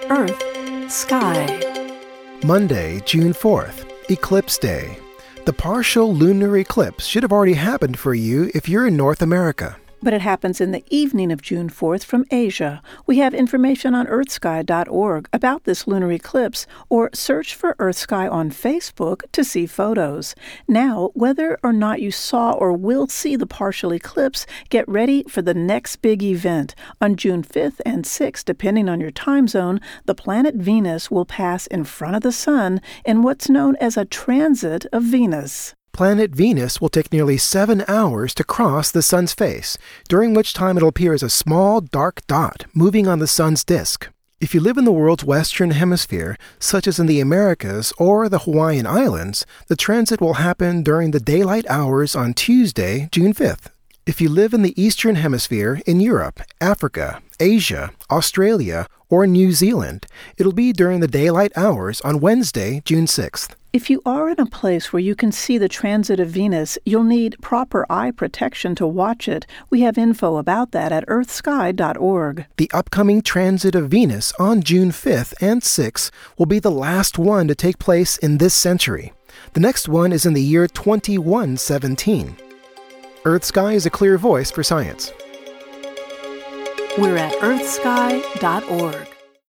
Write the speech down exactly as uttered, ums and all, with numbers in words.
Earth, Sky. Monday, June fourth, Eclipse Day. The partial lunar eclipse should have already happened for you if you're in North America. But it happens in the evening of June fourth from Asia. We have information on earth sky dot org about this lunar eclipse, or search for EarthSky on Facebook to see photos. Now, whether or not you saw or will see the partial eclipse, get ready for the next big event. On June fifth and sixth, depending on your time zone, the planet Venus will pass in front of the Sun in what's known as a transit of Venus. Planet Venus will take nearly seven hours to cross the Sun's face, during which time it'll appear as a small, dark dot moving on the Sun's disk. If you live in the world's western hemisphere, such as in the Americas or the Hawaiian Islands, the transit will happen during the daylight hours on Tuesday, June fifth. If you live in the eastern hemisphere, in Europe, Africa, Asia, Australia, or New Zealand, it'll be during the daylight hours on Wednesday, June sixth. If you are in a place where you can see the transit of Venus, you'll need proper eye protection to watch it. We have info about that at earth sky dot org. The upcoming transit of Venus on June fifth and sixth will be the last one to take place in this century. The next one is in the year twenty-one seventeen. EarthSky is a clear voice for science. We're at earth sky dot org.